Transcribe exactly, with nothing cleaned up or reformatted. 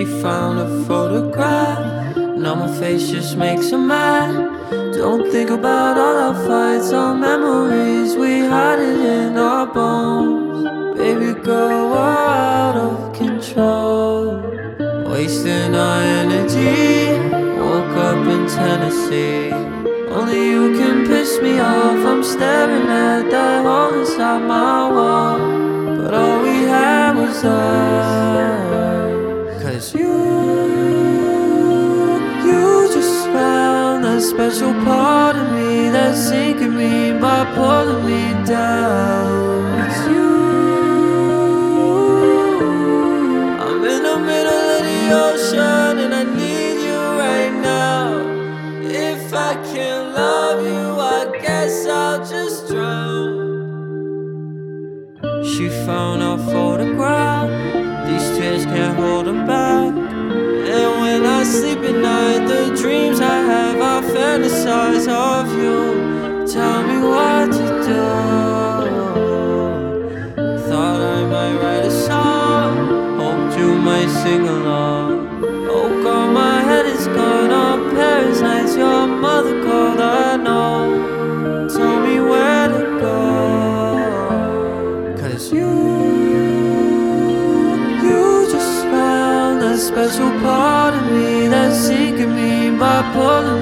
She found a photograph. Now my face just makes her mad. Don't think about all our fights, all memories. We hide it in our bones. Baby girl, we're out of control, wasting our energy. Woke up in Tennessee. Only you can piss me off. I'm staring at that hole inside my wall, but all we had was us. Cause you, you just found that special part of me that's sinking me by pulling me down. It's you. I'm in the middle of the ocean and I need you right now. If I can't love you, I guess I'll just drown. She found our photograph. These tears can't hold them back. And when I sleep at night, the dreams I have, I fantasize of you. Tell me what to do. Thought I might write a song, hoped you might sing along. Oh God, my head is gone on Paris nights. Your mother called, I know. Tell me where to go. Cause you, you just found that special part of me that's sinking me by pulling